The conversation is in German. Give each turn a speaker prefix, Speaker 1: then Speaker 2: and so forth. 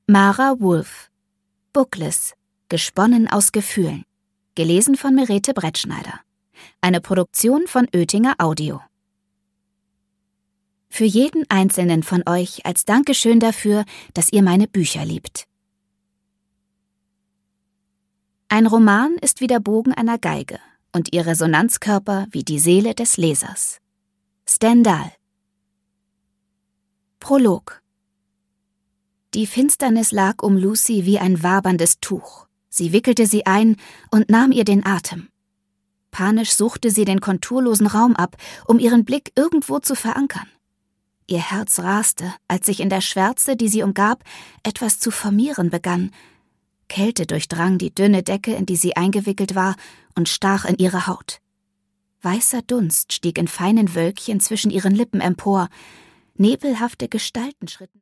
Speaker 1: Mara Wolf. Bookless. Gesponnen aus Gefühlen. Gelesen von Merete Brettschneider. Eine Produktion von Oetinger Audio. Für jeden einzelnen von euch als Dankeschön dafür, dass ihr meine Bücher liebt. Ein Roman ist wie der Bogen einer Geige und ihr Resonanzkörper wie die Seele des Lesers. Stendhal. Prolog. Die Finsternis lag um Lucy wie ein waberndes Tuch. Sie wickelte sie ein und nahm ihr den Atem. Panisch suchte sie den konturlosen Raum ab, um ihren Blick irgendwo zu verankern. Ihr Herz raste, als sich in der Schwärze, die sie umgab, etwas zu formieren begann. Kälte durchdrang die dünne Decke, in die sie eingewickelt war, und stach in ihre Haut. Weißer Dunst stieg in feinen Wölkchen zwischen ihren Lippen empor. Nebelhafte Gestalten schritten